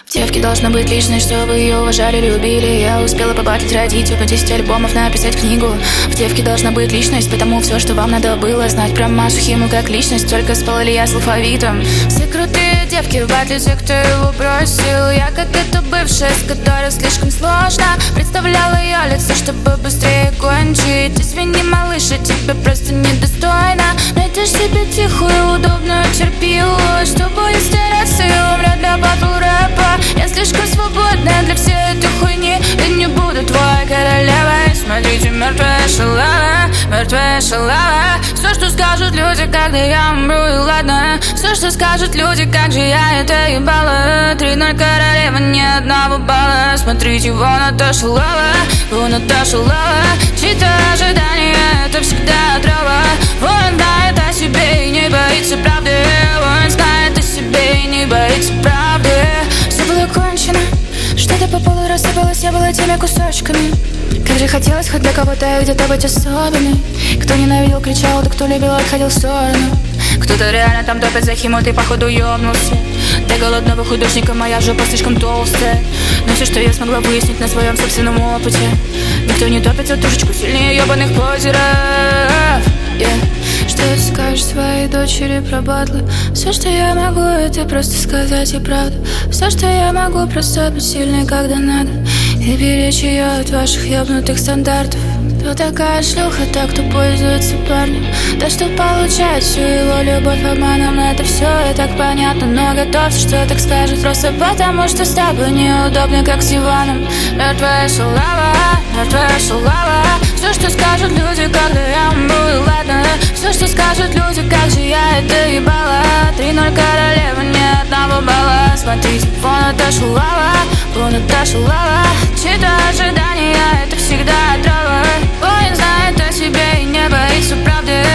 Девке должна быть личной, чтобы ее уважали, любили. Я успела побатить, родить, по 10 альбомов, написать книгу. В девке должна быть личность, потому все, что вам надо было знать про Машу Химу как личность. Только спала ли я с алфавитом? Все крутые девки в батле, те, кто его бросил. Я как эта бывшая, с которой слишком сложно. Представляла ее лицо, чтобы быстрее кончить. Извини, малыш, я тебе просто недостойна. Найдешь себе тихую, удобную терпилу, что будет стараться и умрет для батл рэпа. Я слишком свободная для всей этой хуйни. Я не буду твоей королевой. Смотрите, мертвая шалава, мертвая шалава. Все, что скажут люди, когда я умру, и ладно. Все, что скажут люди, как же я это ебала. 3-0 королева, ни одного балла. Смотрите, вон эта шалава, вон эта шалава. Чьи-то ожидания, это всегда отрава. Вон знает о себе и не боится правды. Вон знает о себе и не боится правды. Все было кончено, что-то по полу рассыпалось, я была теми кусочками. Как же хотелось хоть для кого-то где-то быть особенной. Кто ненавидел, кричал, да кто любил, отходил в сторону. Кто-то реально там топит за химу, ты походу ёбнулся. Для голодного художника моя жопа слишком толстая. Но все, что я смогла выяснить на своем собственном опыте: никто не топит за тушечку сильнее ёбаных позеров. Что ты скажешь своей дочери про батлы? Все, что я могу, это просто сказать ей правду. Все, что я могу, просто быть сильной, когда надо, и беречь ее от ваших ёбнутых стандартов. Кто такая шлюха, та, кто пользуется парнем? Да что получает всю его любовь обманом? Это все и так понятно, но готовься, что так скажет просто потому, что с тобой неудобно, как с Иваном. Мертвая шалава, мертвая шалава. Все, что скажут люди, когда я умру, и ладно. Все, что скажут люди, как же я это ебала. 3-0 королева, ни одного балла. Смотрите, вон эта шалава, вон эта шалава. Чьи-то ожидания, это всегда отрава. Воин знает о себе и не боится правды.